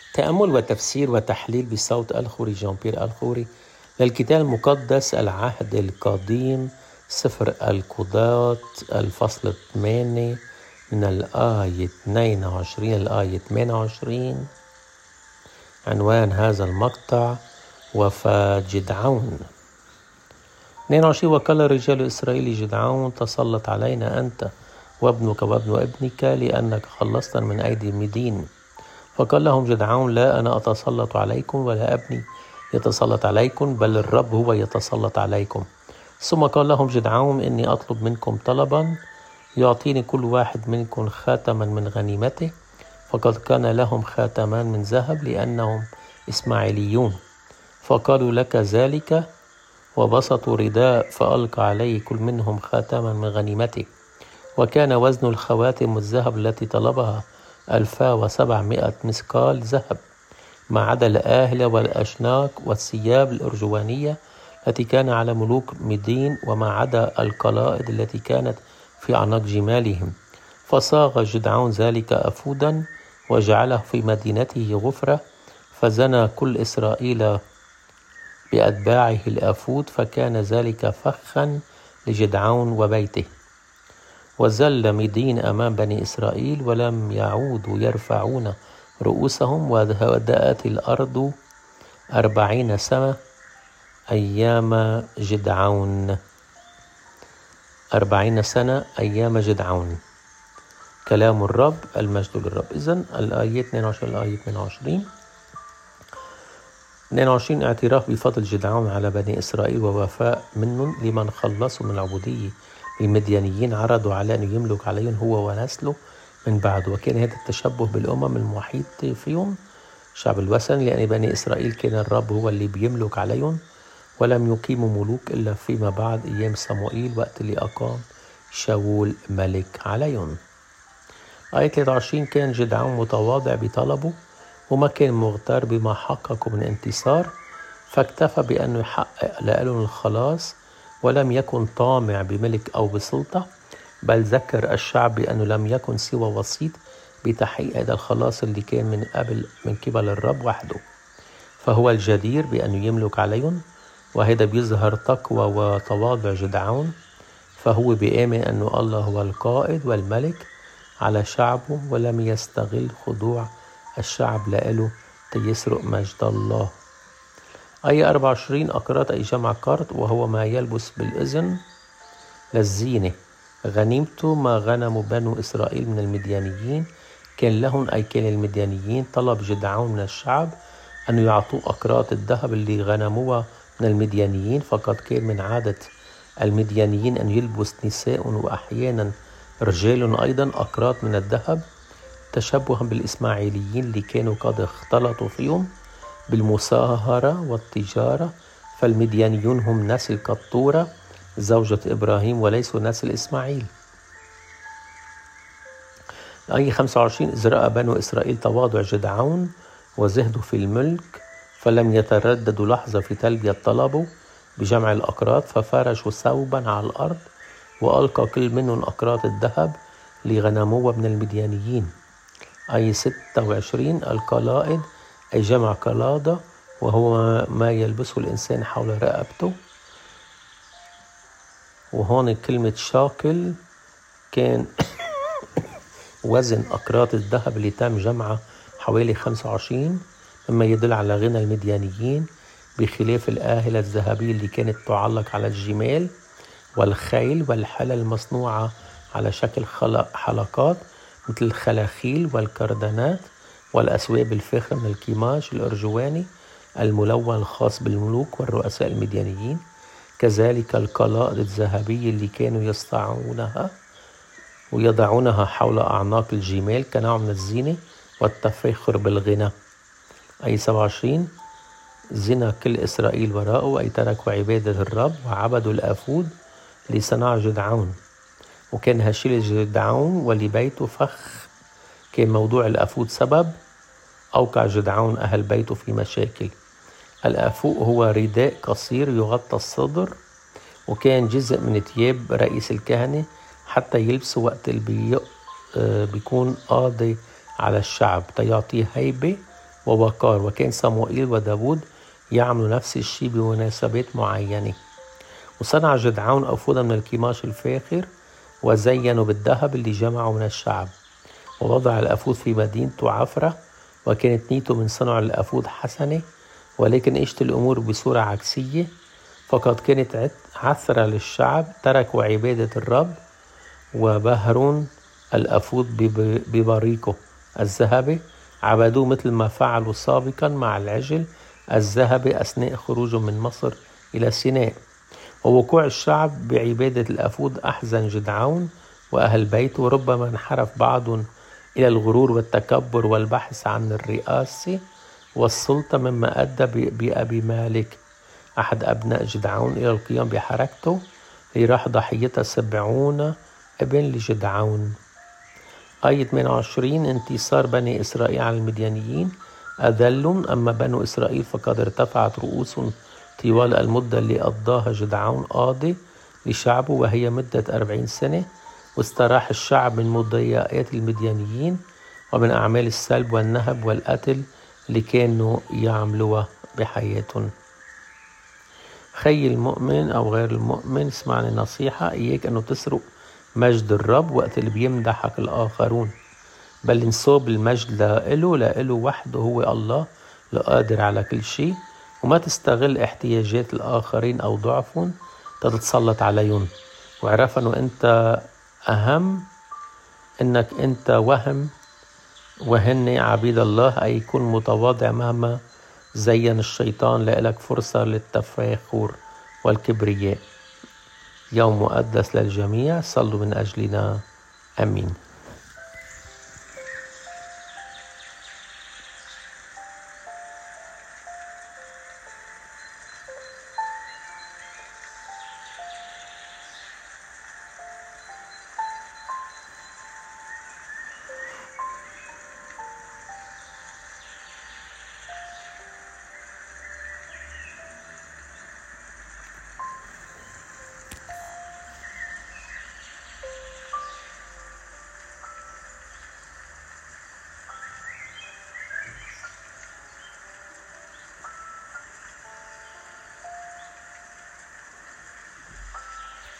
تأمل وتفسير وتحليل بصوت الخوري جان بيير الخوري للكتاب المقدس العهد القديم سفر القضاة الفصل 8 من الآية 22 للآية 28. عنوان هذا المقطع وفاة جدعون. 22. وقال رجال إسرائيل جدعون تسلط علينا أنت وابنك وابن ابنك لأنك خلصتنا من أيدي مدين. فقال لهم جدعون لا أنا أتسلط عليكم ولا ابني يتسلط عليكم بل الرب هو يتسلط عليكم. ثم قال لهم جدعون إني أطلب منكم طلبا يعطيني كل واحد منكم خاتما من غنيمته. فقد كان لهم خاتمان من ذهب لأنهم إسماعيليون. فقالوا لك ذلك وبسطوا رداء فألقى عليه كل منهم خاتما من غنيمته. وكان وزن الخواتم الذهب التي طلبها 1700 مثقال ذهب ما عدا الآهلة والأشناك والثياب الأرجوانية التي كان على ملوك مدين وما عدا القلائد التي كانت في أعناق جمالهم. فصاغ جدعون ذلك أفودا وجعله في مدينته غفرة. فزنى كل إسرائيل بأتباعه الأفود فكان ذلك فخا لجدعون وبيته. وزل مدين أمام بني إسرائيل ولم يعودوا يرفعون رؤوسهم. وهدأت الأرض 40 سنة أيام جدعون. 40 سنة أيام جدعون. كلام الرب المجد للرب. إذن الآية 22 الآية 22 اعتراف بفضل جدعون على بني إسرائيل ووفاء منهم لمن خلصوا من العبودية المديانيين. عرضوا على أن يملك عليهم هو ونسله من بعد. وكان هذا التشبه بالأمم المحيطة فيهم شعب الوثن لأن بني إسرائيل كان الرب هو اللي بيملك عليهم ولم يقيموا ملوك إلا فيما بعد أيام صموئيل وقت اللي أقام شاول ملك عليهم. آية 23 كان جدعون متواضع بطلبه وما كان مغتر بما حققه من انتصار فاكتفى بأنه يحقق لهم الخلاص ولم يكن طامع بملك أو بسلطة بل ذكر الشعب بأنه لم يكن سوى وسيط بتحقيق هذا الخلاص اللي كان من قبل الرب وحده. فهو الجدير بأنه يملك عليهم وهذا بيظهر تقوى وتواضع جدعون. فهو بيآمن أنه الله هو القائد والملك على شعبه ولم يستغل خضوع الشعب لإله تيسرق مجد الله. آية 24 أقراط أي جمع قرط وهو ما يلبس بالإذن للزينة. غنيمته ما غنموا بنو إسرائيل من المديانيين كان لهم أي كان المديانيين. طلب جدعون من الشعب أن يعطوه أقراط الذهب اللي غنموها من المديانيين. فقد كان من عادة المديانيين أن يلبس نساء وأحيانا رجال أيضا أقراط من الذهب تشبها بالإسماعيليين اللي كانوا قد اختلطوا فيهم بالمصاهرة والتجارة. فالمديانيون هم نسل قطورة زوجة إبراهيم وليسوا نسل إسماعيل. آية 25 إذ رأى بنو إسرائيل تواضع جدعون وزهدوا في الملك فلم يترددوا لحظة في تلبية طلبه بجمع الأقراط ففرشوا ثوبا على الأرض وألقى كل منهم أقراط الذهب لغنموه من المديانيين. آية 26 القلائد أي جمع قلادة وهو ما يلبسه الإنسان حول رقبته. وهون كلمة شاكل كان وزن أقراط الذهب اللي تم جمعها حوالي 25 مما يدل على غنى المديانيين بخلاف الآهلة الذهبية اللي كانت تعلق على الجمال والخيل والحلى المصنوعة على شكل حلقات مثل الخلاخيل والكردانات والأسواب الفاخرة من الكيماش الأرجواني الملون الخاص بالملوك والرؤساء المديانيين. كذلك القلائد الذهبية اللي كانوا يصنعونها ويضعونها حول أعناق الجمال كنوع من الزينة والتفاخر بالغنى. أي 27 زنا كل إسرائيل وراءه أي تركوا عبادة الرب وعبدوا الأفود لصنع جدعون. وكان هشيل جدعون ولبيته فخ. كان موضوع الأفود سبب أوقع جدعون أهل بيته في مشاكل. الأفود هو رداء قصير يغطى الصدر وكان جزء من ثياب رئيس الكهنة حتى يلبسه وقت اللي بيكون قاضي على الشعب تيعطيه هيبة ووقار. وكان صموئيل وداود يعملوا نفس الشيء بمناسبات معينة. وصنع جدعون أفودا من القماش الفاخر وزينوا بالذهب اللي جمعوا من الشعب، ووضع الأفود في مدينته عفرة، وكانت نيته من صنع الأفود حسنة. ولكن اجت الأمور بصورة عكسية، فقد كانت عثرة للشعب، تركوا عبادة الرب وبهرون الأفود ببريقه الذهبي، عبدوه مثل ما فعلوا سابقا مع العجل الذهبي أثناء خروجهم من مصر إلى سيناء. ووقوع الشعب بعبادة الأفود أحزن جدعون وأهل بيته، وربما انحرف بعضهم إلى الغرور والتكبر والبحث عن الرئاسة والسلطة، مما أدى بأبي مالك أحد أبناء جدعون إلى القيام بحركته، لراح ضحيتها 70 ابن لجدعون. آية 28: انتصار بني إسرائيل على المديانيين، أذلهم، أما بنو إسرائيل فقد ارتفعت رؤوسهم طوال المدة اللي قضاها جدعون قاضي لشعبه، وهي مدة 40 سنة. واستراح الشعب من مضايقات المديانيين ومن أعمال السلب والنهب والقتل اللي كانوا يعملوها بحياتهم. خي المؤمن أو غير المؤمن، اسمعني نصيحة: إياك أنه تسرق مجد الرب وقت اللي بيمدحك الآخرون، بل انسوب المجد لإله وحده، هو الله القادر على كل شيء. وما تستغل احتياجات الآخرين أو ضعفهم تتسلط عليهم، واعرف أنه أنت أهم، أنك أنت وهن عبيد الله، أي يكون متواضع مهما زين الشيطان لك فرصة للتفاخر والكبرياء. يوم مقدس للجميع، صلوا من أجلنا، أمين.